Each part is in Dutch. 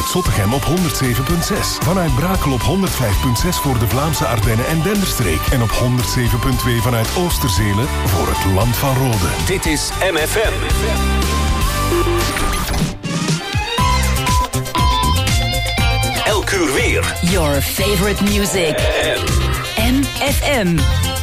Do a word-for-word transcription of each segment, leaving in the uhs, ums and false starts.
vanuit Zottegem op honderd zeven komma zes. Vanuit Brakel op honderd vijf komma zes voor de Vlaamse Ardennen en Denderstreek. En op honderd zeven komma twee vanuit Oosterzelen voor het Land van Rode. Dit is M F M. Elk uur weer. Your favorite music. M F M.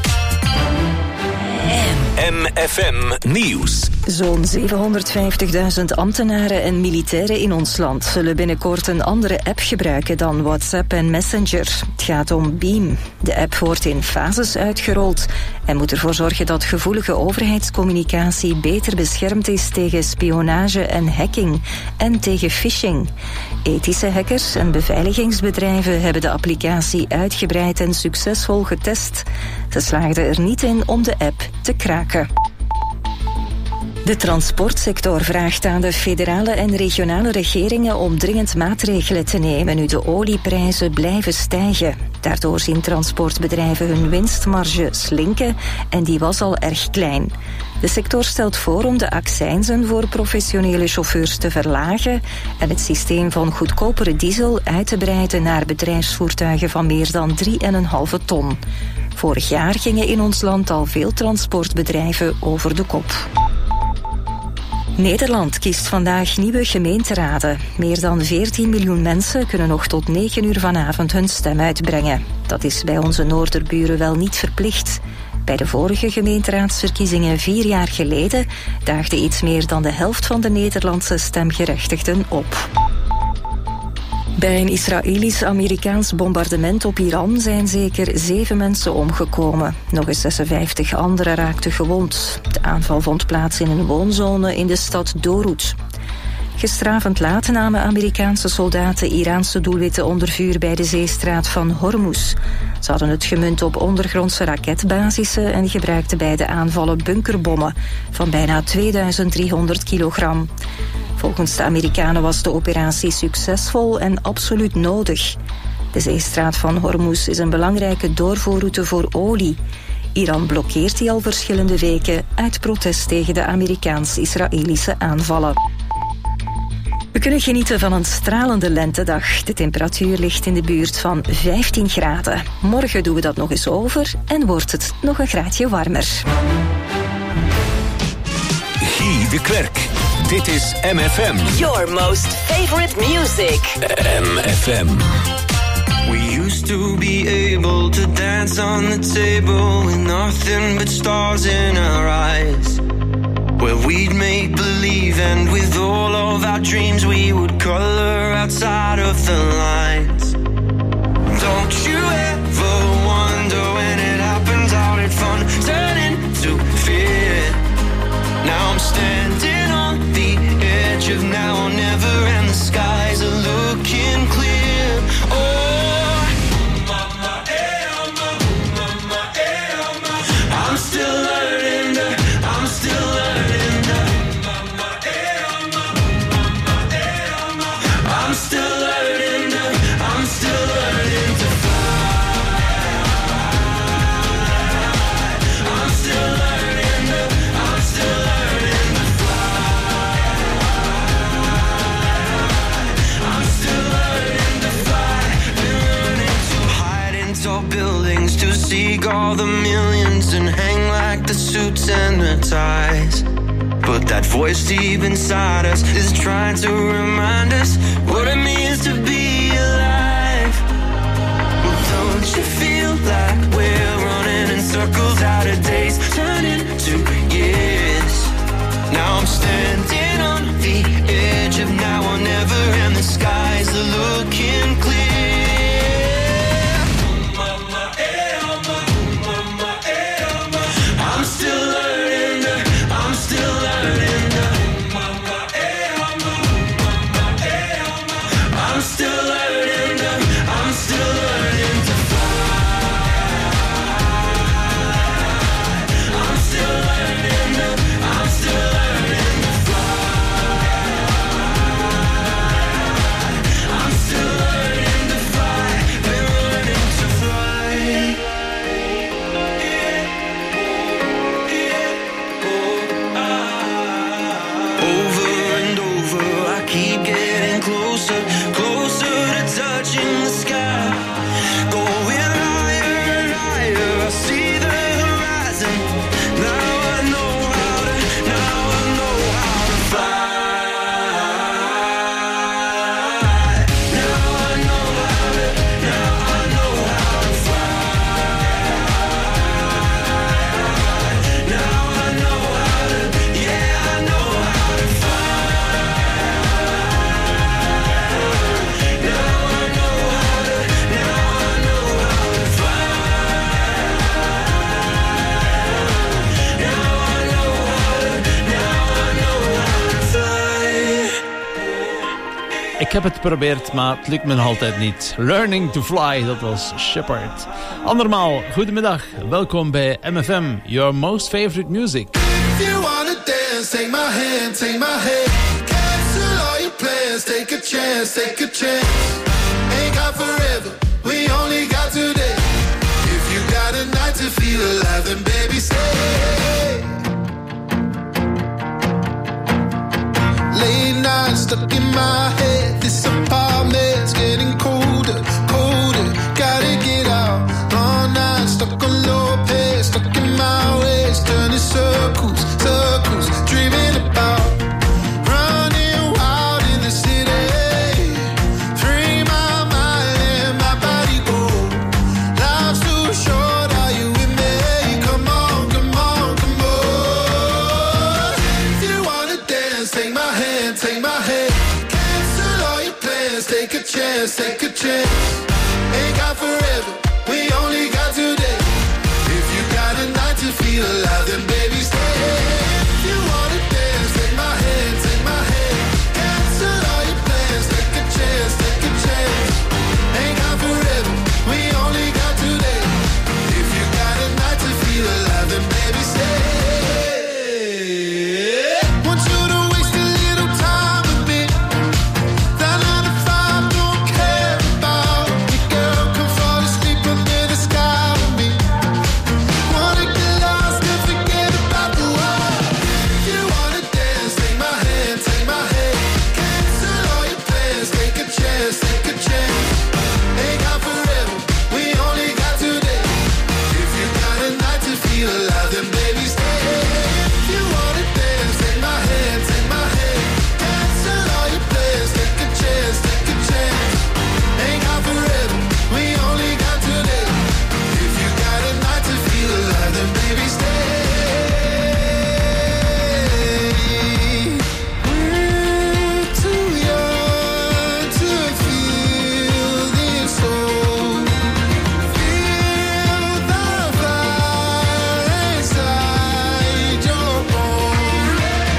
M F M Nieuws. Zo'n zevenhonderdvijftigduizend ambtenaren en militairen in ons land zullen binnenkort een andere app gebruiken dan WhatsApp en Messenger. Het gaat om Beam. De app wordt in fases uitgerold en moet ervoor zorgen dat gevoelige overheidscommunicatie beter beschermd is tegen spionage en hacking en tegen phishing. Ethische hackers en beveiligingsbedrijven hebben de applicatie uitgebreid en succesvol getest. Ze slaagden er niet in om de app te kraken. De transportsector vraagt aan de federale en regionale regeringen om dringend maatregelen te nemen nu de olieprijzen blijven stijgen. Daardoor zien transportbedrijven hun winstmarge slinken en die was al erg klein. De sector stelt voor om de accijnzen voor professionele chauffeurs te verlagen en het systeem van goedkopere diesel uit te breiden naar bedrijfsvoertuigen van meer dan drie komma vijf ton. Vorig jaar gingen in ons land al veel transportbedrijven over de kop. Nederland kiest vandaag nieuwe gemeenteraden. Meer dan veertien miljoen mensen kunnen nog tot negen uur vanavond hun stem uitbrengen. Dat is bij onze noorderburen wel niet verplicht. Bij de vorige gemeenteraadsverkiezingen vier jaar geleden daagde iets meer dan de helft van de Nederlandse stemgerechtigden op. Bij een Israëlisch-Amerikaans bombardement op Iran zijn zeker zeven mensen omgekomen. Nog eens zesenvijftig anderen raakten gewond. De aanval vond plaats in een woonzone in de stad Dorut. Gisteravond laat namen Amerikaanse soldaten Iraanse doelwitten onder vuur bij de zeestraat van Hormuz. Ze hadden het gemunt op ondergrondse raketbasissen en gebruikten bij de aanvallen bunkerbommen van bijna tweeduizend driehonderd kilogram. Volgens de Amerikanen was de operatie succesvol en absoluut nodig. De zeestraat van Hormuz is een belangrijke doorvoerroute voor olie. Iran blokkeert die al verschillende weken uit protest tegen de Amerikaans-Israëlische aanvallen. We kunnen genieten van een stralende lentedag. De temperatuur ligt in de buurt van vijftien graden. Morgen doen we dat nog eens over en wordt het nog een graadje warmer. Guy de Klerk. Dit is M F M. Your most favorite music. M F M. We used to be able to dance on the table with nothing but stars in our eyes. Where we'd make believe and with all of our dreams we would color outside of the lines. Don't you ever wonder when it happens how did fun turn into fear? Now I'm standing on the edge of now or never and the skies are looking clear. Oh, mama, eh, mama, mama, eh, mama. I'm still learning to, I'm still learning to, mama, eh, mama, mama, eh, mama. I'm still learning to, I'm still learning to fly. I'm still learning to, I'm still learning to fly. I'm still learning to fly. Been learning to hide in tall buildings, to seek all the millions and hang like the suits and the ties. But that voice deep inside us is trying to remind us what it means to be alive. Well, don't you feel like we're running in circles out of days, turning to years? Now I'm standing on the edge of now or never and the skies are looking clear. Mama, eh, mama, mama, eh, mama. I'm still learning to, I'm still learning to, mama, eh, mama, mama, eh, mama. Ik heb het geprobeerd, maar het lukt me nog altijd niet. Learning to Fly, dat was Shepard. Andermaal, goedemiddag. Welkom bij M F M, your most favorite music. If you wanna dance, take my hand, take my hand. Cancel all your plans, take a chance, take a chance. Ain't got forever, we only got today. If you got a night to feel alive, then baby stay. Late night stuck in my head. This apartment's getting colder, colder. Gotta get out. Long night stuck on low pace, stuck in my ways, turning circles, circles, dreaming about running wild in the city. Free my mind and my body go. Life's too short, are you with me? Come on, come on, come on. If you wanna dance, take my hand, take my hand. Cancel all your plans, take a chance, take a chance. Ain't got forever, we only got today. If you got a night to feel alive, then baby stay. If you wanna dance, take my hand, take my hand. Cancel all your plans, take a chance, take a chance. Ain't got forever, we only got today. If you got a night to feel alive, then baby stay. Want you to waste a little time with me. That nine to five don't care about me, girl. Come fall asleep under the sky with me. Wanna get lost and forget about the world. If you wanna dance, take my hand, take my hand. Cancel all your plans, take a chance, take a chance. Ain't got forever, we only got today. If you got a night to feel alive, then baby stay. If you wanna dance, take my hand, take my hand. Cancel all your plans, take a chance, take a chance. Ain't got forever, we only got today. If you got a night to feel alive, then baby stay. We're too young to feel this old. Feel the fire inside your bones.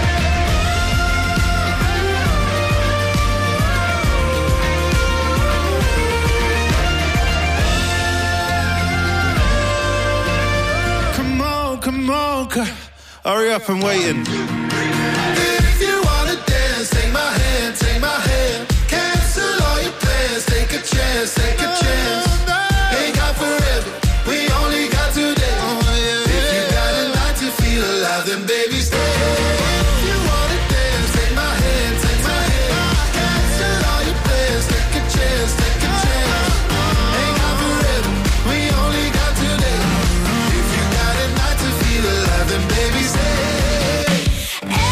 Come on, come on, c- hurry up, I'm waiting. If you wanna dance, take my hand, take my hand. Cancel all your plans, take a chance, take a chance. Ain't got forever, we only got today. If you got a night to feel alive, then baby stay. If you wanna dance, take my hand, take my hand. Cancel all your plans, take a chance, take a chance. Ain't got forever, we only got today. If you got a night to feel alive, then baby stay.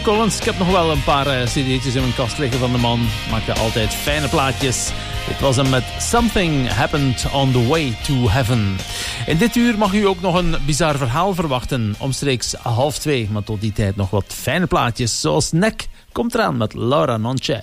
Collins. Ik heb nog wel een paar uh, cd'tjes in mijn kast liggen van de man. Maakte altijd fijne plaatjes. Dit was hem met Something Happened on the Way to Heaven. In dit uur mag u ook nog een bizar verhaal verwachten. Omstreeks half twee, maar tot die tijd nog wat fijne plaatjes. Zoals Nek komt eraan met Laura Nonche.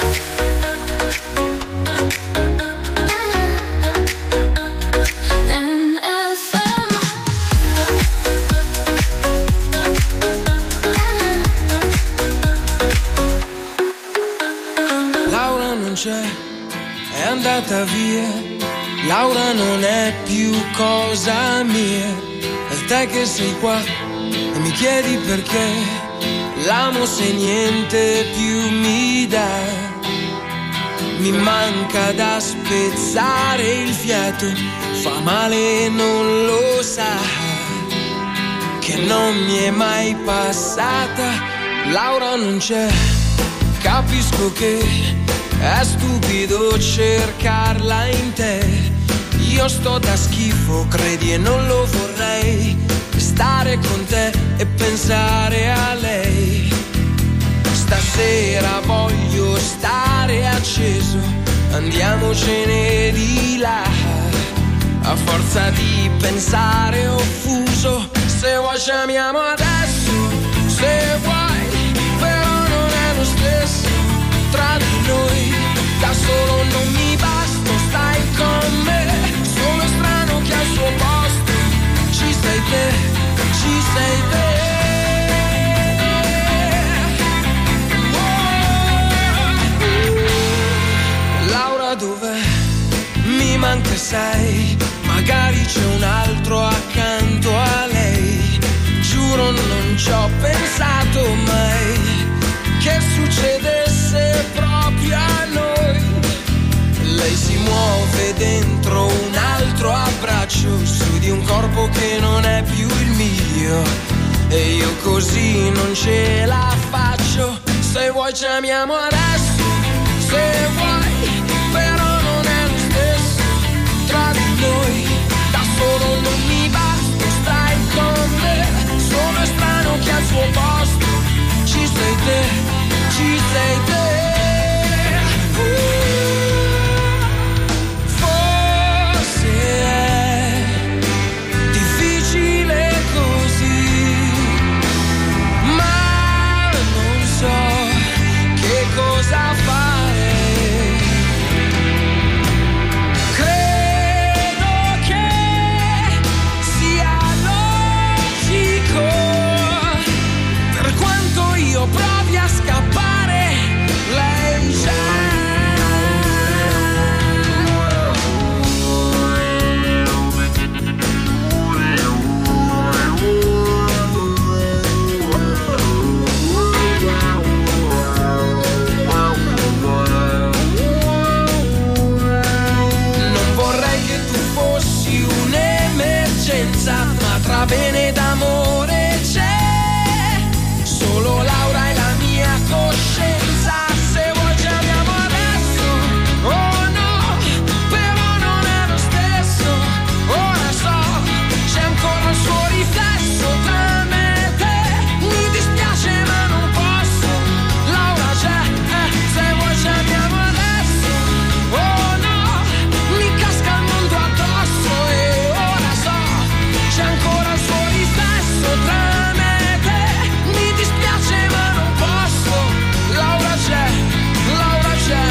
È andata via, Laura non è più cosa mia. È te che sei qua e mi chiedi perché l'amo se niente più mi dà. Mi manca da spezzare il fiato, fa male e non lo sa, che non mi è mai passata. Laura non c'è, capisco che è stupido cercarla in te. Io sto da schifo, credi, e non lo vorrei. Stare con te e pensare a lei. Stasera voglio stare acceso, andiamocene di là. A forza di pensare offuso, se vuoi ci amiamo adesso, se vuoi, però non è lo stesso tra di noi. Da solo non mi basta, stai con me. Sono strano che al suo posto ci sei te, ci sei te. Oh. Laura dov'è? Mi manca sai, magari c'è un altro accanto a lei. Giuro non ci ho pensato mai che succedesse proprio a noi. Lei si muove dentro un altro abbraccio, su di un corpo che non è più il mio, e io così non ce la faccio. Se vuoi ci amiamo adesso, se vuoi, però non è lo stesso tra di noi. Da solo non mi basta, stai con me. Sono strano che al suo posto ci sei te, ci sei te. Cosa fare? Credo che sia logico, per quanto io provi a scappare, lei c'è. Ma tra bene ed amore c'è solo Laura e la mia coscienza. Se vuoi ci amiamo adesso, oh no, però non è lo stesso. Ora so, c'è ancora il suo riflesso tra me e te. Mi dispiace ma non posso, Laura c'è, eh, se vuoi ci amiamo adesso, oh no, mi casca il mondo addosso. E ora so, c'è ancora il suo riflesso tra me e te. Mi dispiace ma non posso, Laura c'è, Laura c'è.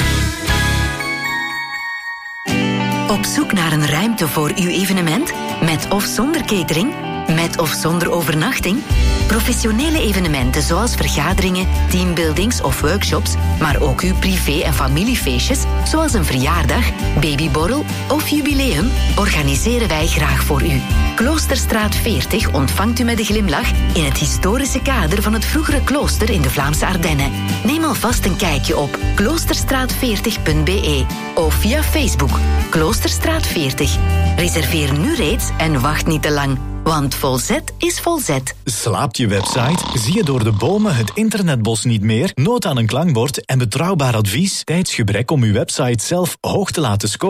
Op zoek naar een ruimte voor uw evenement? Met of zonder catering? Met of zonder overnachting? Professionele evenementen zoals vergaderingen, teambuildings of workshops, maar ook uw privé- en familiefeestjes, zoals een verjaardag, babyborrel of jubileum, organiseren wij graag voor u. Kloosterstraat veertig ontvangt u met een glimlach in het historische kader van het vroegere klooster in de Vlaamse Ardennen. Neem alvast een kijkje op kloosterstraat veertig punt b e of via Facebook Kloosterstraat veertig. Reserveer nu reeds en wacht niet te lang. Want volzet is volzet. Slaapt je website? Zie je door de bomen het internetbos niet meer? Nood aan een klankbord en betrouwbaar advies? Tijdsgebrek om uw website zelf hoog te laten scoren?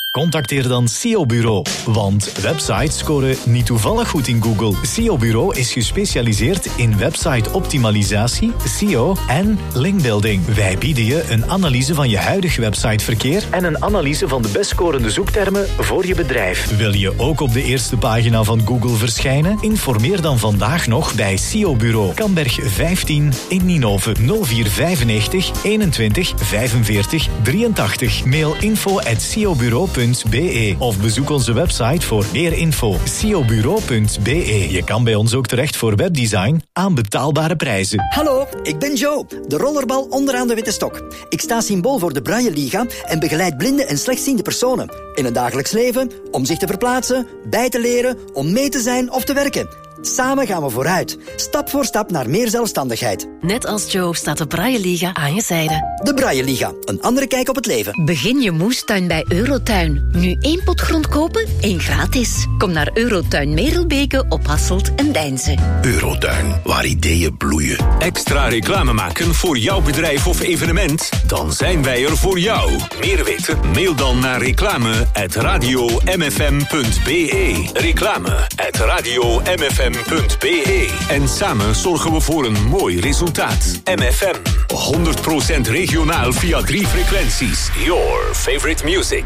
Contacteer dan S E O Bureau. Want websites scoren niet toevallig goed in Google. S E O Bureau is gespecialiseerd in website-optimalisatie, S E O en linkbuilding. Wij bieden je een analyse van je huidig websiteverkeer en een analyse van de best scorende zoektermen voor je bedrijf. Wil je ook op de eerste pagina van Google verschijnen? Informeer dan vandaag nog bij S E O Bureau. Kamberg vijftien in Ninove nul vier vijfennegentig eenentwintig vijfenveertig drieëntachtig. Mail info at s e o bureau punt b e of bezoek onze website voor meer info. s e o bureau punt b e. Je kan bij ons ook terecht voor webdesign aan betaalbare prijzen. Hallo, ik ben Joe, de rollerbal onderaan de witte stok. Ik sta symbool voor de Braille Liga en begeleid blinde en slechtziende personen. In het dagelijks leven, om zich te verplaatsen, bij te leren, om mee te zijn of te werken. Samen gaan we vooruit, stap voor stap naar meer zelfstandigheid. Net als Joe staat de Braille Liga aan je zijde. De Braille Liga, een andere kijk op het leven. Begin je moestuin bij Eurotuin. Nu één pot grond kopen, één gratis. Kom naar Eurotuin Merelbeke op Hasselt en Deinze. Eurotuin, waar ideeën bloeien. Extra reclame maken voor jouw bedrijf of evenement? Dan zijn wij er voor jou. Meer weten? Mail dan naar reclame at radio m f m punt b e. Reclame at radio m f m punt b e. En samen zorgen we voor een mooi resultaat. M F M, honderd procent regionaal via drie frequenties. Your favorite music.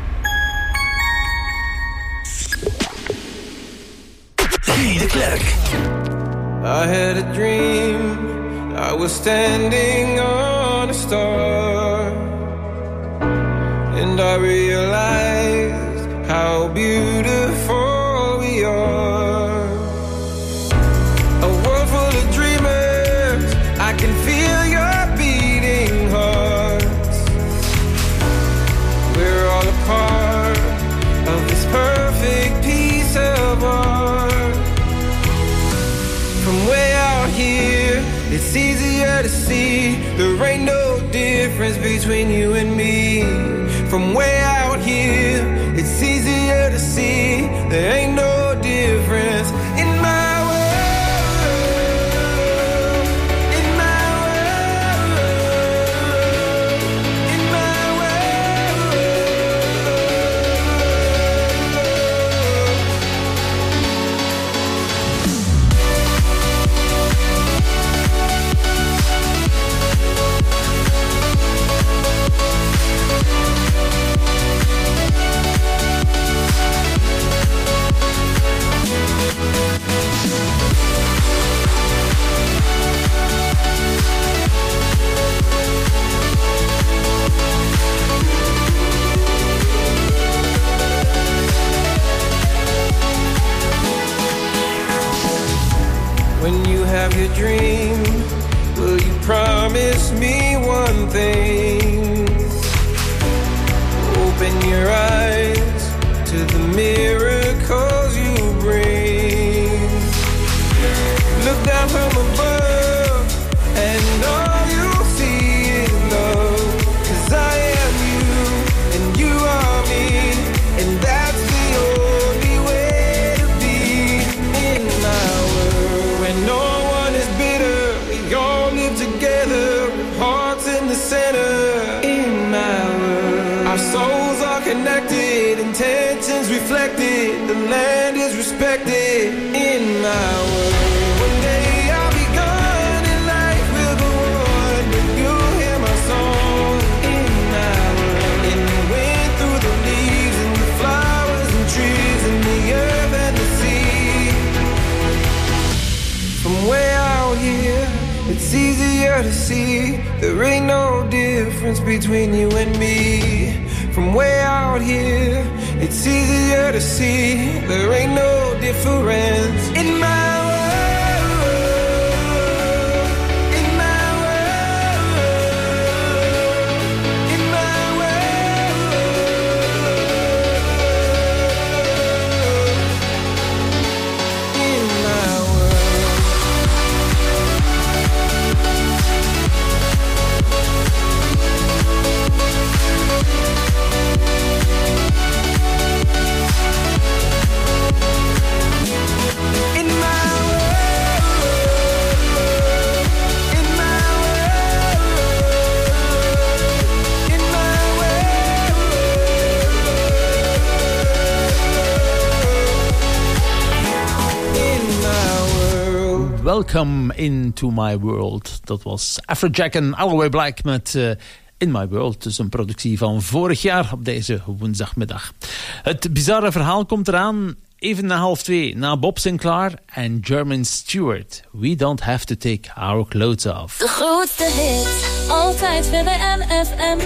Guy de Klerk. I had a dream, I was standing on a star, and I realized how beautiful we are. A world full of dreamers, I can feel your beating hearts. We're all a part of this perfect piece of art. From way out here, it's easier to see there ain't no difference between you and me. From way out here, it's easier to see there ain't no difference in my have your dream, will you promise me one thing? Open your eyes to the miracles you bring. Look down from above and all you'll see is love. 'Cause I am you and you are me, and that's the only way to be in my world. When no center in my world. Our souls are connected, intentions reflected, the land is respected in my world. One day I'll be gone and life will go on, but you'll hear my song in my world. In the wind, through the leaves and the flowers and trees and the earth and the sea. From way out here, it's easier to see there ain't no difference between you and me. From way out here, it's easier to see there ain't no difference in my Welcome into my world. Dat was Afrojack en Alloway Black met uh, In My World. Dus een productie van vorig jaar op deze woensdagmiddag. Het bizarre verhaal komt eraan. Even na half twee, na Bob Sinclair en Jermaine Stewart. We don't have to take our clothes off. De grootste hits, altijd bij de N F M.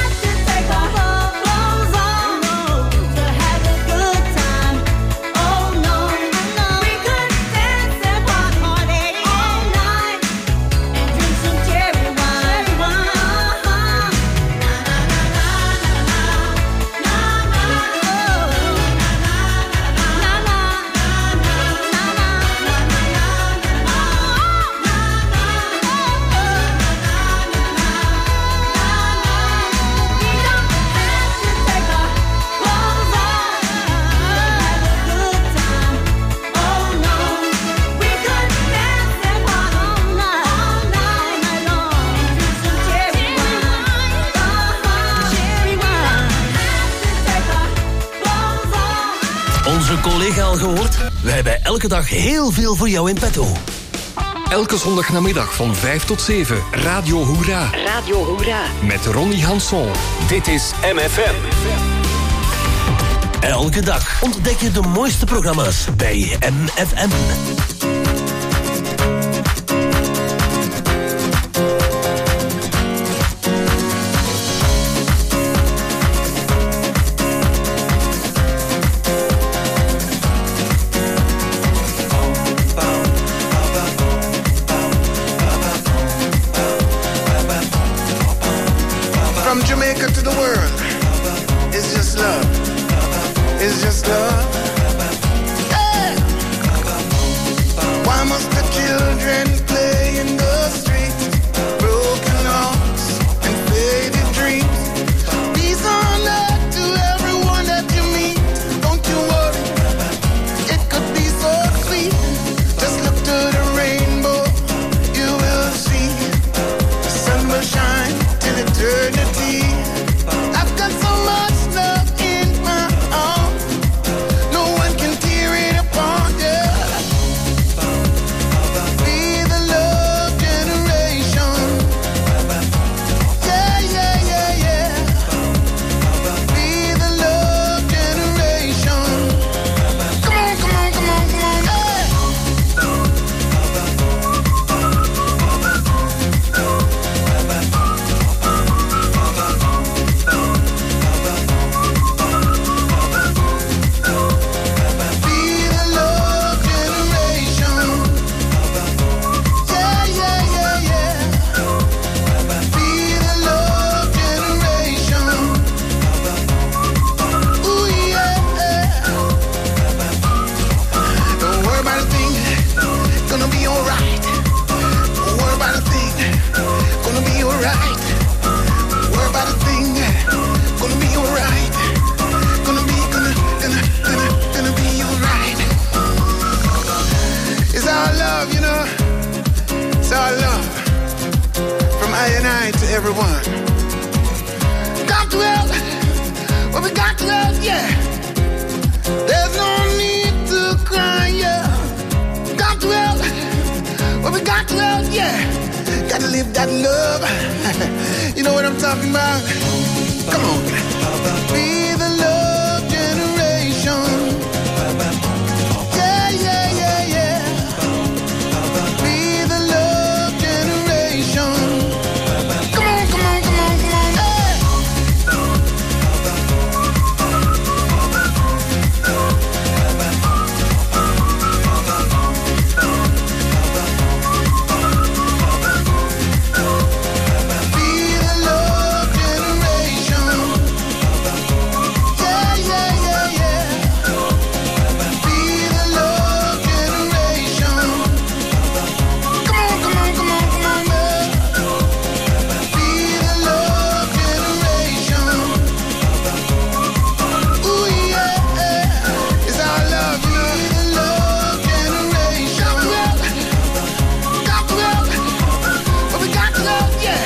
Oh onze collega al gehoord? Wij hebben elke dag heel veel voor jou in petto. Elke zondagnamiddag van vijf tot zeven. Radio Hoera. Radio Hoera. Met Ronnie Hanson. Dit is M F M. Elke dag ontdek je de mooiste programma's bij M F M. From Jamaica to the world, it's just love. It's just love. Hey! Why must the children play in the streets? Broken hearts and faded dreams. Peace on earth to everyone that you meet. Don't you worry, it could be so sweet. Just look to the rainbow, you will see. The sun will shine till eternity. I've got so much love in my heart. No one can tear it apart, yeah. Be the love generation. Yeah, yeah, yeah, yeah. Be the love generation. Come on, come on, come on, come on, yeah. Be the love generation. Yeah, yeah, yeah, yeah. Be the love generation. Ooh, yeah. Don't worry about a thing, gonna be alright. Don't worry about a thing, gonna be alright. Don't worry about a thing, gonna be alright. Gonna be, gonna, gonna, gonna, gonna be alright. It's our love, you know. It's our love. From I and I to everyone. Got to help. Well, we got to help, yeah. There's no need to cry, yeah. Got to help. Well, we got to help, yeah. Gotta live that love. You know what I'm talking about? Come on. Be the love generation. Yeah, yeah, yeah, yeah. Be the love generation. Come on, come on, come on, come on. Hey! Be the love generation. Yeah, yeah, yeah, yeah. Be the love generation. Come on, come on, come on, come on, man. Be the love generation. Ooh, yeah. It's our love, you know. Be the love generation. Got to help. Got to help. But we got to help, yeah.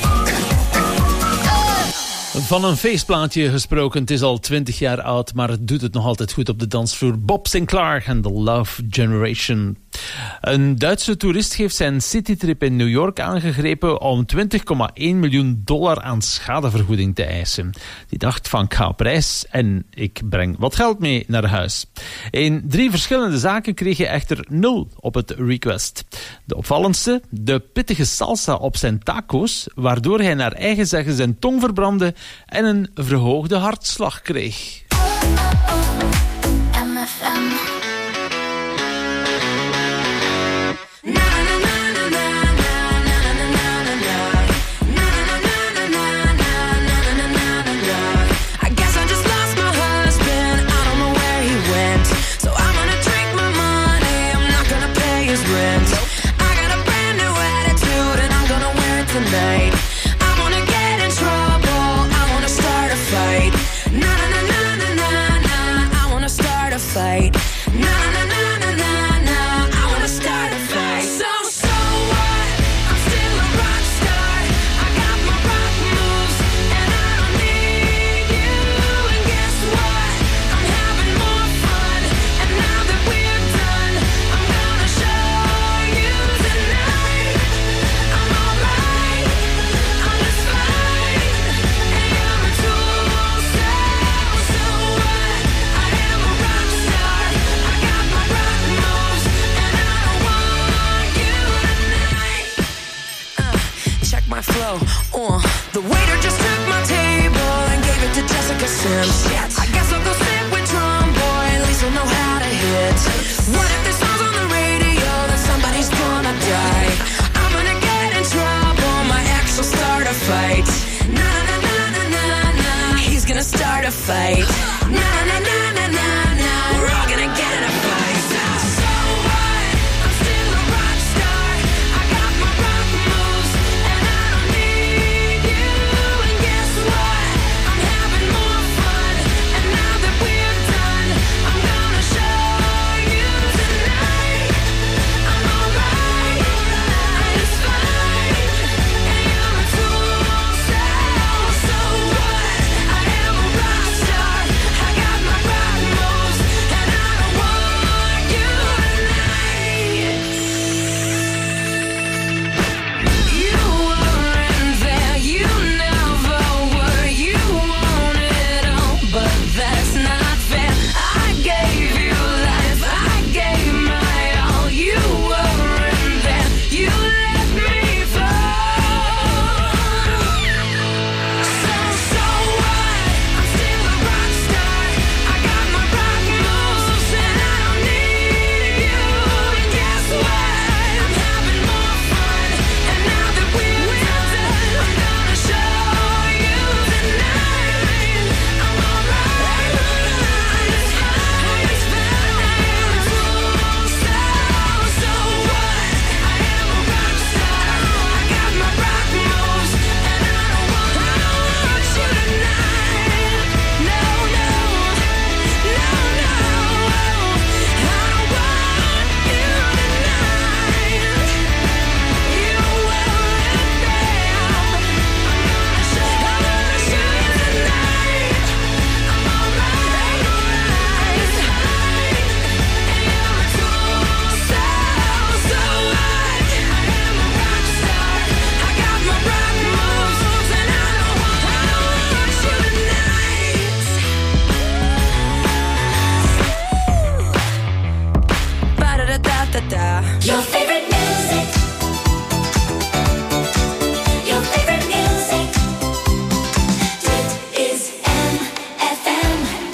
Van een feestplaatje gesproken, het is al twintig jaar oud, maar het doet het nog altijd goed op de dansvloer. Bob Sinclair en The Love Generation. Een Duitse toerist heeft zijn citytrip in New York aangegrepen om twintig komma één miljoen dollar aan schadevergoeding te eisen. Die dacht van, ik ga op reis en ik breng wat geld mee naar huis. In drie verschillende zaken kreeg hij echter nul op het request. De opvallendste, de pittige salsa op zijn taco's, waardoor hij naar eigen zeggen zijn tong verbrandde en een verhoogde hartslag kreeg. M F M. I guess I just lost my husband. I don't know where he went. So I'm gonna drink my money. I'm not gonna pay his rent. I got a brand new attitude and I'm gonna wear it tonight. I wanna get in trouble. I wanna start a fight. Na na na na na na na. I wanna start a fight. right. Na na na na na na, we're all gonna get in a fight. So what? I'm still a rock star. I got my rock moves, and I don't need you. And guess what? I'm having more fun. And now that we're done, I'm gonna show you tonight. I'm alright, it's fine. And you're a tool, so so what? I am a rock star. I got my rock moves, and I don't want you tonight. You weren't there, you never were. You want it all, but that's not fair. I gave you life, I gave my all. You weren't there, you let me fall. So, so what? I'm still a rock star. I got my rock moves, and I don't need you. And guess what? I'm having more fun. And now that we're done, I'm gonna show you tonight. I'm alright, it's fine, it's fine. So, so what? I am a rock star. I got my rock moves, and I don't want you tonight. No, no, no, no. I don't want you tonight. You weren't there. I'm gonna show you tonight. I'm alright, it's fine. And you're a tool, so so what? I am a rock star. I got my rock moves, and I don't want, I don't want you tonight. Ba-da-da-da-da-da. Your favorite music. Your favorite music. Dit is M F M.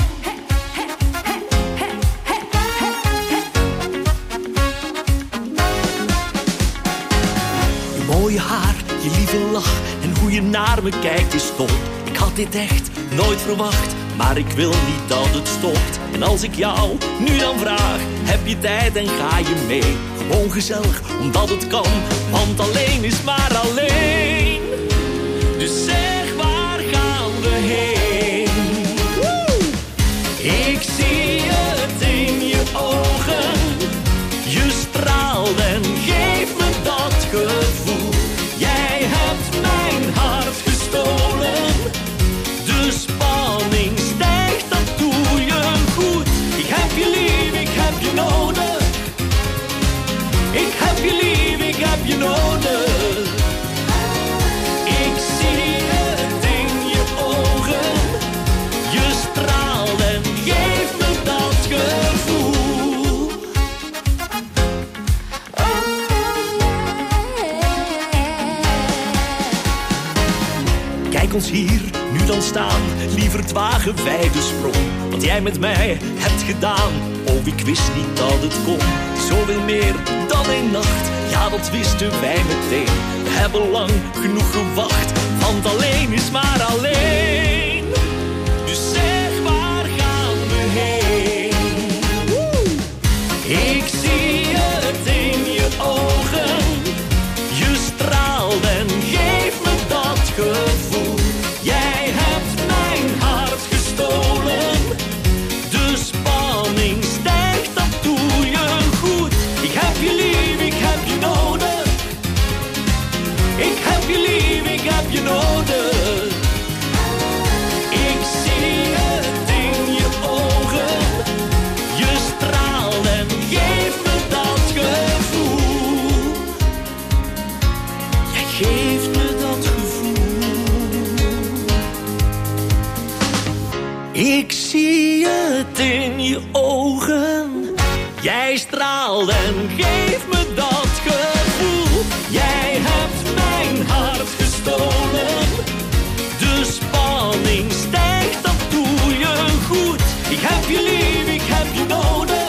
Je mooie haar, je lieve lach en hoe je naar me kijkt is top. Ik had dit echt nooit verwacht, maar ik wil niet dat het stopt. En als ik jou nu dan vraag, heb je tijd en ga je mee? Gewoon gezellig, omdat het kan, want alleen is maar alleen. Dus zeg, waar gaan we heen? Ik zie het in je ogen. Je straalt en geeft me dat gevoel. Jij hebt mijn hart gestolen. De spanning stijgt, dat doe je goed. Ik heb je lief, ik heb je nodig. Ik heb je lief, ik heb je nodig. Ik zie het in je ogen. Je straalt en geeft me dat gevoel. Kijk ons hier nu dan staan, liever wagen wij de sprong. Wat jij met mij hebt gedaan, oh ik wist niet dat het kon. Zoveel meer dan een nacht, ja dat wisten wij meteen. We hebben lang genoeg gewacht, want alleen is maar alleen. Dus zeg, waar gaan we heen? Ik zie het in je ogen. Je straalt en geeft me dat gevoel. Jij hebt mijn hart gestolen. De spanning stijgt, dat doe je goed. Ik heb je lief, ik heb je nodig. Ik heb je lief, ik heb je nodig. Ik zie het in je ogen. Je straalt en geeft me dat gevoel. Jij geeft me dat gevoel. Ik zie het in je ogen. Jij straalt en geeft me dat gevoel. Jij hebt mijn hart gestolen. De spanning stijgt, dat doe je goed. Ik heb je lief, ik heb je nodig.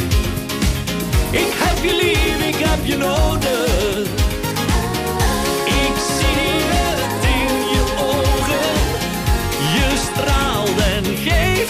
Ik heb je lief, ik heb je nodig. Ik zie het in je ogen. Je straalt en geeft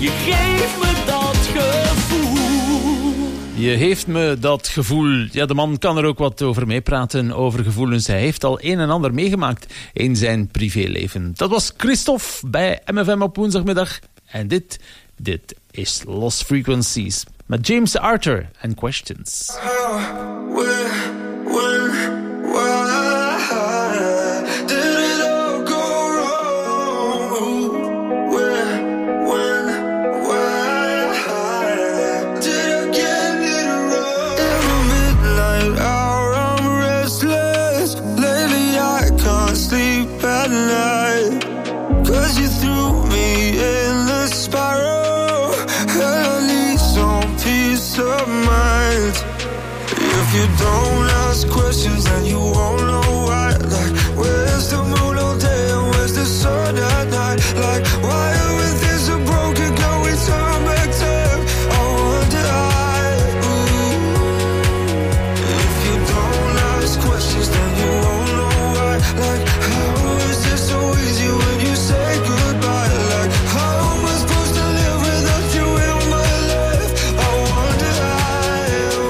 Je geeft me dat gevoel. Je heeft me dat gevoel. Ja, de man kan er ook wat over meepraten, over gevoelens. Hij heeft al een en ander meegemaakt in zijn privéleven. Dat was Christophe bij M F M op woensdagmiddag. En dit, dit is Lost Frequencies met James Arthur en Questions. How, where, when, why did it all go wrong? Where, when, why did I get it wrong? Every midnight hour I'm restless. Lately I can't sleep at night. Cause you threw me in the spiral. And I need some peace of mind. If you don't ask questions, then you won't know why. Like, where's the moon all day and where's the sun at night? Like, why are we things so broken? Can we turn back time? I wonder why. If you don't ask questions, then you won't know why. Like, how is it so easy when you say goodbye? Like, how am I supposed to live without you in my life? I wonder why.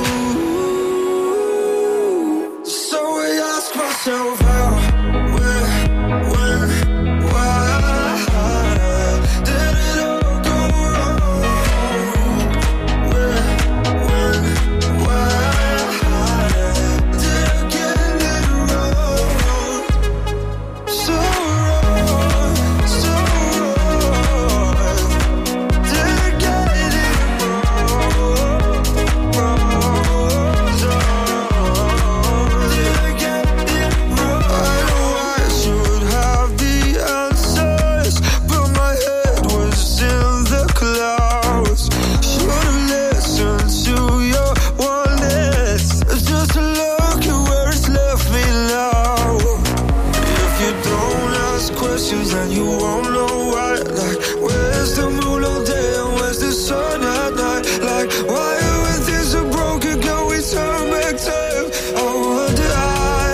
So I ask myself how, where, when, why did it all go wrong? Where, when, why did I get it wrong? So wrong, so wrong. Did I get it wrong? Wrong, so did I get it wrong? I know I should have the answers, but my head was in the clouds. Should've listened to your warnings, just to look at where it's left me now. If you don't ask questions, then you won't know why. Like, where's the moon all day and where's the sun at night? Like, why are we things so broken? Can we turn back time? I wonder why.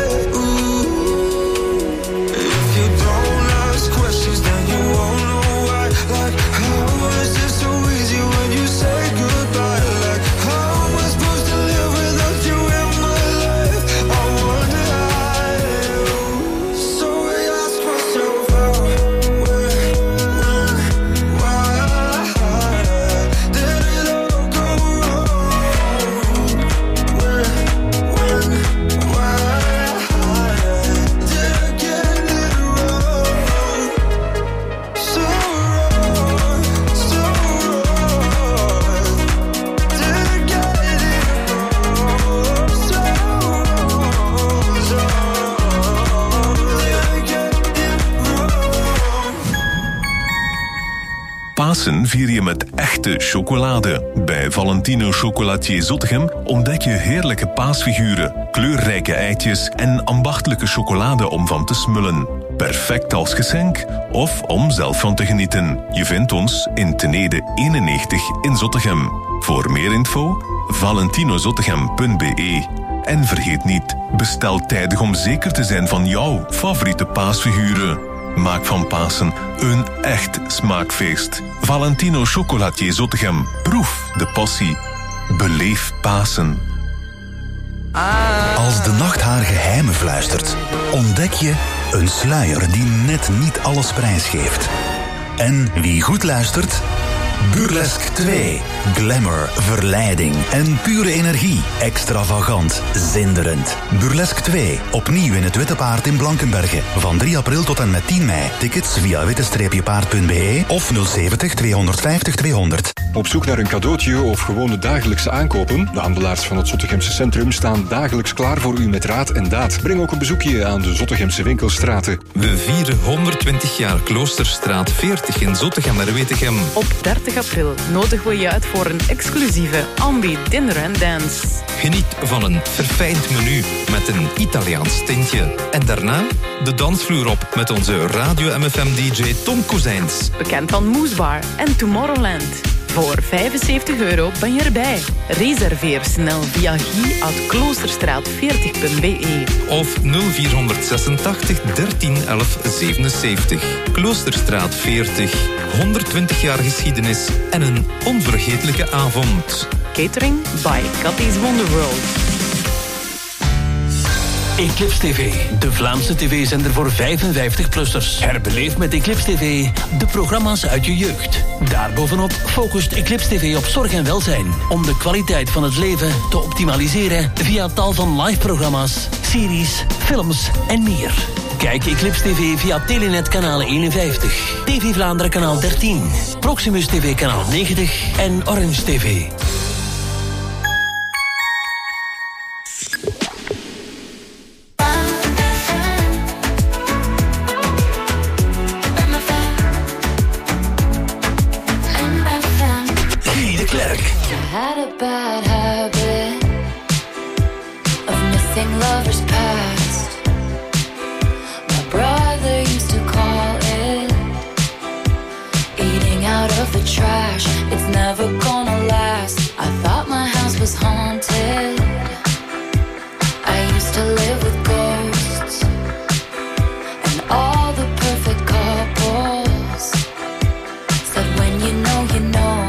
If you don't ask questions, then you won't know why. Like, how is it so easy when you say goodbye? Like, how am I supposed to live without you in my life? I wonder why. So I ask myself how, where, when, why did it all go wrong? Where, when, why did I get it wrong? So wrong, so wrong. Did I get it wrong? So wrong, so did I get it wrong? Pasen vier je met echte chocolade. Bij Valentino Chocolatier Zottegem ontdek je heerlijke paasfiguren, kleurrijke eitjes en ambachtelijke chocolade om van te smullen. Perfect als geschenk of om zelf van te genieten. Je vindt ons in Tenede eenennegentig in Zottegem. Voor meer info valentinozottegem punt be. En vergeet niet, bestel tijdig om zeker te zijn van jouw favoriete paasfiguren. Maak van Pasen een echt smaakfeest. Valentino Chocolatier Zottegem. Proef de passie. Beleef Pasen. Als de nacht haar geheimen fluistert, ontdek je een sluier die net niet alles prijsgeeft. En wie goed luistert, Burlesque twee. Glamour, verleiding en pure energie. Extravagant, zinderend. Burlesque twee. Opnieuw in het Witte Paard in Blankenberge. Van drie april tot en met tien mei. Tickets via witte paard punt be of nul zeventig tweehonderdvijftig tweehonderd. Op zoek naar een cadeautje of gewone dagelijkse aankopen? De handelaars van het Zottegemse centrum staan dagelijks klaar voor u met raad en daad. Breng ook een bezoekje aan de Zottegemse winkelstraten. We vieren honderdtwintig jaar Kloosterstraat veertig in Zottegem en Wetegem. Op dertig april nodigen we je uit voor een exclusieve Ambi Dinner and Dance. Geniet van een verfijnd menu met een Italiaans tintje. En daarna de dansvloer op met onze Radio M F M D J Tom Kozijns. Bekend van Moose Bar en Tomorrowland. Voor vijfenzeventig euro ben je erbij. Reserveer snel via guy at kloosterstraat veertig punt b e. Of nul vierhonderdzesentachtig dertien elf zevenenzeventig. Kloosterstraat veertig. honderdtwintig jaar geschiedenis en een onvergetelijke avond. Catering by Cathy's Wonderworld. Eclipse T V, de Vlaamse tv-zender voor vijfenvijftig-plussers. Herbeleef met Eclipse T V de programma's uit je jeugd. Daarbovenop focust Eclipse T V op zorg en welzijn, om de kwaliteit van het leven te optimaliseren via tal van live-programma's, series, films en meer. Kijk Eclipse T V via Telenet kanaal eenenvijftig, T V Vlaanderen kanaal dertien, Proximus T V kanaal negentig en Orange T V. Had a bad habit of missing lovers past. My brother used to call it eating out of the trash. It's never gonna last. I thought my house was haunted. I used to live with ghosts and all the perfect couples said when you know you know.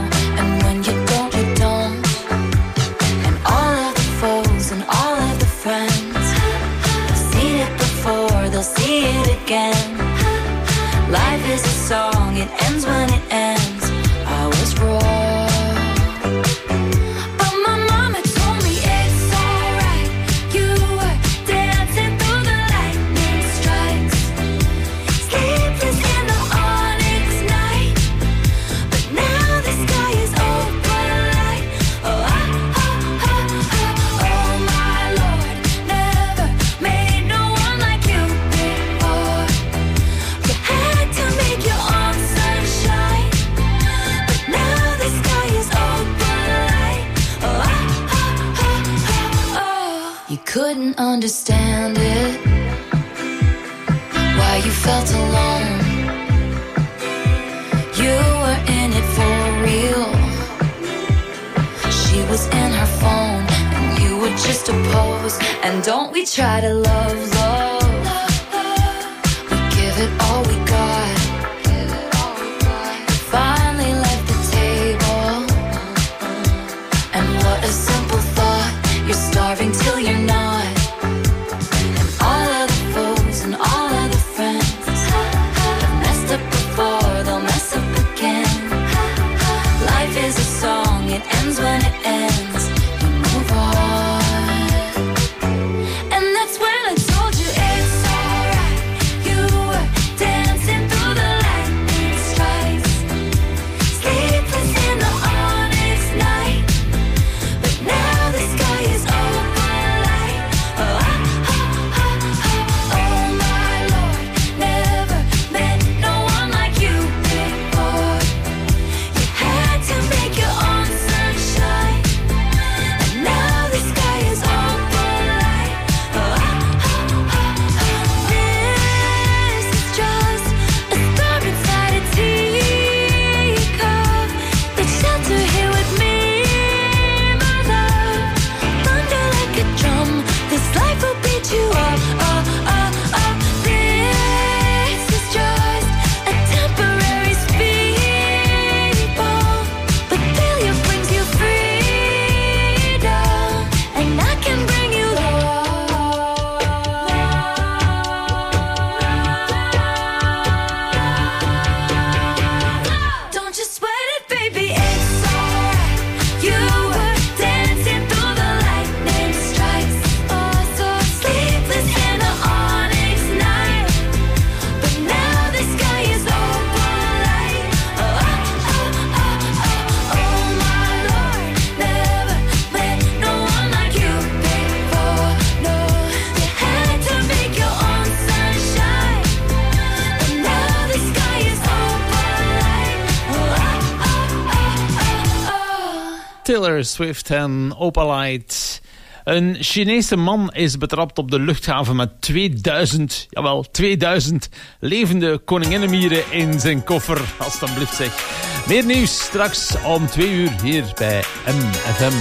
See it again. Life is a song, it ends when it ends. I was wrong, but my mama told me it's alright. You were dancing through the lightning strikes, sleepless in the onyx night. But now the sky is open light. Oh, ah, ah, ah, ah. Oh my Lord, never made no one like you. Couldn't understand it, why you felt alone. You were in it for real. She was in her phone and you were just a pose. And don't we try to love, love? We give it all we got. Finally left the table. And what a simple thought. You're starving till you're not. And all of the foes and all of the friends have messed up before, they'll mess up again. Life is a song, it ends when it ends. You move on. And that's when I told you it's alright. You were dancing through the lightning strikes, sleepless in the onyx night. But now the sky is open light. Oh, ah, ah, ah, ah. Oh my Lord, never met no one like you before. You had to make your own sunshine, and now the sky is open light. Oh, ah, ah, ah, ah. This is just a storm inside a teacup. Take shelter here with me, my love. Thunder like a drum, this life will beat you up, up, up, up. This is just a temporary speed bump, but failure brings you freedom, and I can bring you love. Don't you sweat it, baby, it's alright. You were dancing through the lightning strikes, oh so sleepless in the onyx night. But now the sky is open light. Oh, ah, ah, ah, ah. Oh my Lord, never met no one like you before. No, you had to make your own sunshine, but now the sky is open light. Oh, ah, ah, ah, ah, ah. Taylor Swift en Opalite. Een Chinese man is betrapt op de luchthaven met tweeduizend, jawel, tweeduizend levende koninginnenmieren in zijn koffer. Alsjeblieft zeg. Meer nieuws straks om twee uur hier bij M F M.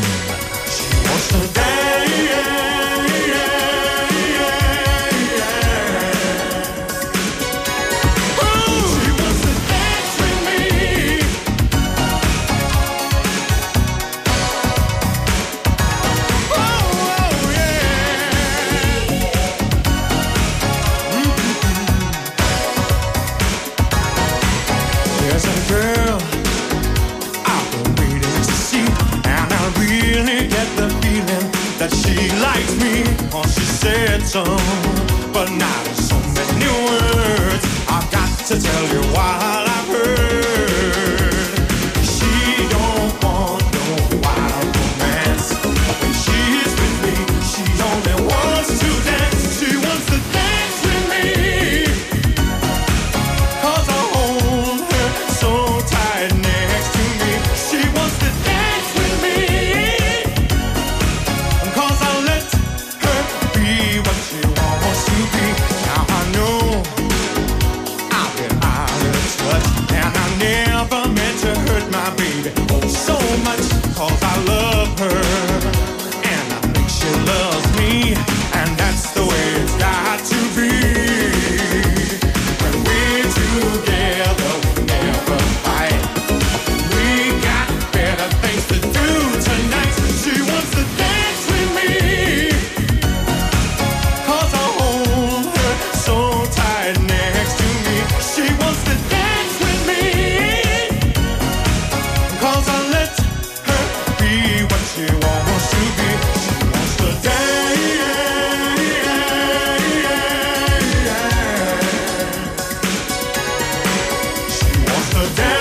Some, but not so many words. I've got to tell you what I've heard. She don't want no wild romance. When she's with me, she only wants to dance. She wants to dance with me, 'cause I hold her so tight next to me. She wants to dance with me, 'cause I let her be what she wants to be. Now I know I've been out of touch, and I never meant to hurt my baby oh so much, 'cause I love her and I think she loves me, and that's the way it's got to be. When we're together we never fight. We got better things to do tonight. She wants to dance with me, 'cause I hold her so tight next to me. She wants to dance with me, 'cause I let her be what she wants to be. She wants to dance. She wants to dance.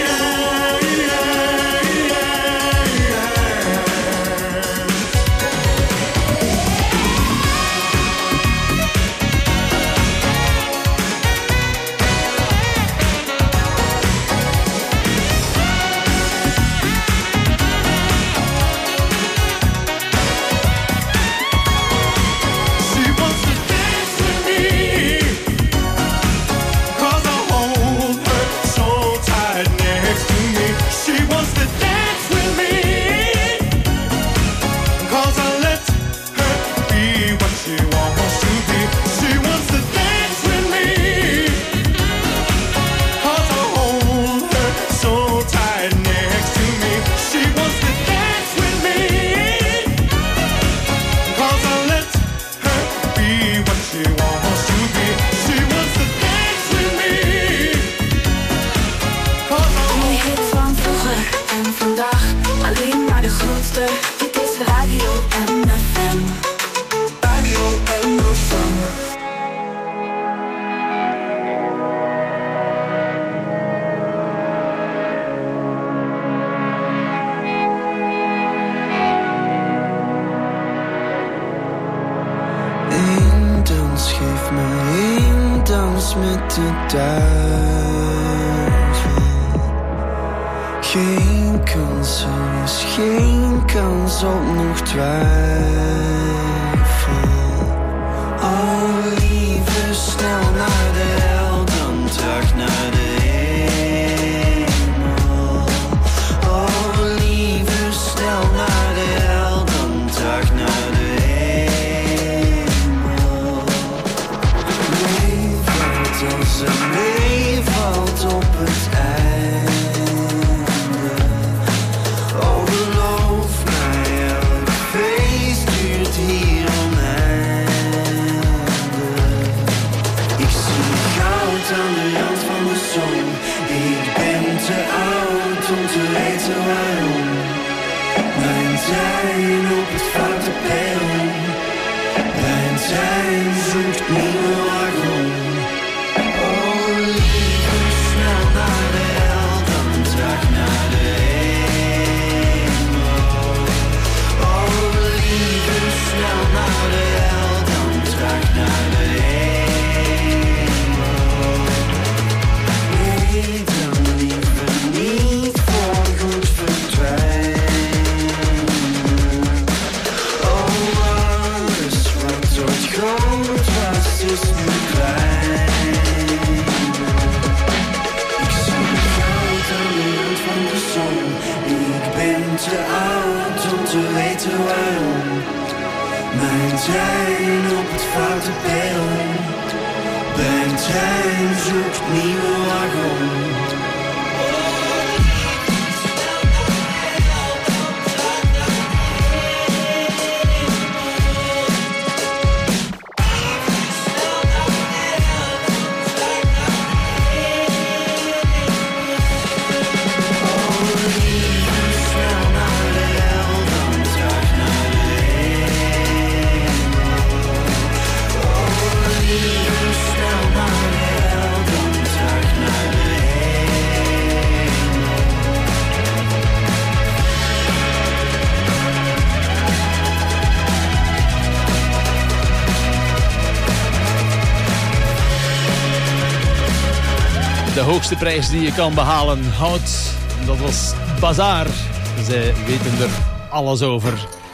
She wants to dance with me, 'cause I hold her so tight next to me. She wants to dance with me, 'cause I let her be what she wants to be. She wants to dance with me, 'cause I hold her so tight next to me. She wants to dance with me, 'cause I let her be what she wants to be. She wants to dance with me, 'cause I Een hit van vroeger en vandaag, alleen maar de grootste. Dit is Radio M F M. Radio M F M. Eén dans, geef me één dans met de duivel. Geen kans, er is geen kans op nog twijfel. Oh lieve, snel naar de hel, dan terug naar de hemel. Oh lieve, snel naar de hel, dan terug naar de hemel. Meevalt als er meevalt op het einde. Oh geloof mij, elk feest duurt hier oneindig. Ik zie goud aan de rand van de zon. Ik ben te oud om te weten waarom. Mijn trein op het foute perron. Mijn trein zoekt nieuwe wagon. Oh lieve, snel naar de hel, dan terug naar de hemel. Oh lieve, snel naar de hel, dan terug naar de hemel. Nee, dan liever niet voorgoed verdwijnen. Oh te oud om te weten waarom. Mijn trein op het foute perron. Bij een trein zoekt nieuwe wagon. De hoogste prijs die je kan behalen. Hout, dat was Bazaar. Zij weten er alles over.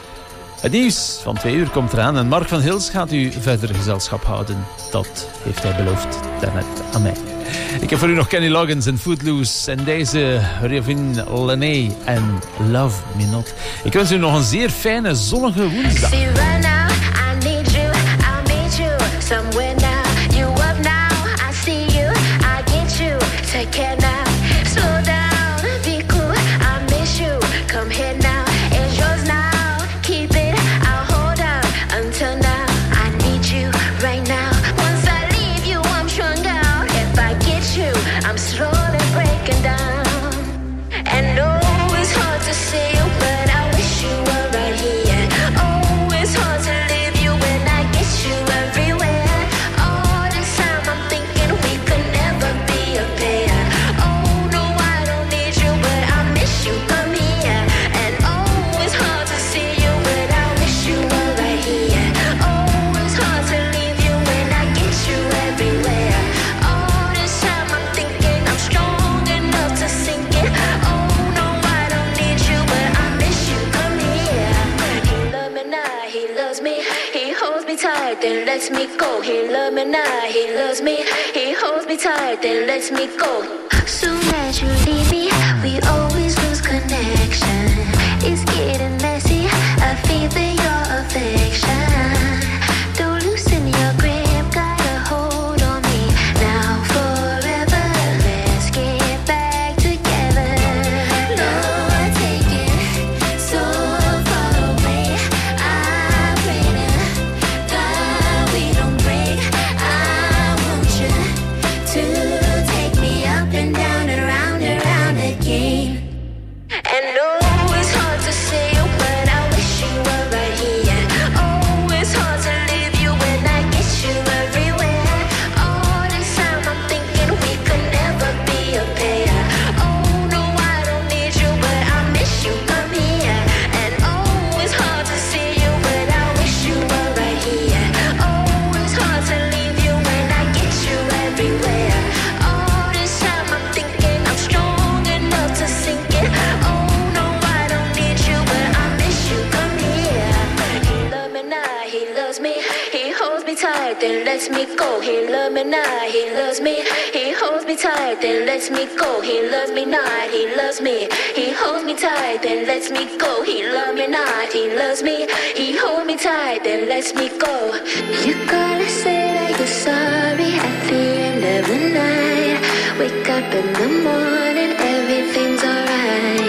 Het nieuws van twee uur komt eraan en Mark van Hils gaat u verder gezelschap houden. Dat heeft hij beloofd daarnet aan mij. Ik heb voor u nog Kenny Loggins en Footloose en deze Ravin Lené en Love Me Not. Ik wens u nog een zeer fijne zonnige woensdag. See right now, I need you, I'll meet you somewhere now. You up now, I see you, I get you. Take care now, slow down, be cool, I miss you. Come here now, it's yours now. Keep it, I'll hold on until now. I need you right now. Once I leave you, I'm strung out. If I get you, I'm slowly breaking down. And no, it's hard to see you, but I wish you were right here. Oh, it's hard to leave you when I get you everywhere. All this time I'm thinking we could never be a pair. Oh, no, I don't need you, but I miss you, come here. And oh, it's hard to see you, but I wish you were right here. Oh, it's hard to leave you when I get you everywhere. All this time I'm thinking I'm strong enough to sink it. Oh, no, I don't need you, but I miss you, come here. He loves me now, he loves me. He holds me tight, then lets me go. He loves me now, he loves me. He holds me tight, then lets me go. Soon as you leave me, we always lose connection. It's getting messy, I feel that your affection. Don't loosen your grip, got a hold on me. Now forever, let's get back together. Lord, take it so far away. I pray to God we don't break. I want you to take me up and down and round and round again. And no, it's hard to see you, but I wish you were right here. Oh, it's hard to leave you when I get you everywhere. All this time I'm thinking we could never be a pair. Oh, no, I don't need you, but I miss you, come here. And oh, it's hard to see you, but I wish you were right here. Oh, it's hard to leave you when I get you everywhere. All this time I'm thinking I'm strong enough to sink it. Oh, no, I don't need you, but I miss you, come here. He loves me now, he loves me. He holds me tight, then lets me go. He loves me now, he loves me. He holds me tight, then lets me go. He loves me not, he loves me. He holds me tight, then lets me go. He loves me not, he loves me. He holds me tight, then lets me go. You gotta say that you're sorry at the end of the night. Wake up in the morning, everything's alright.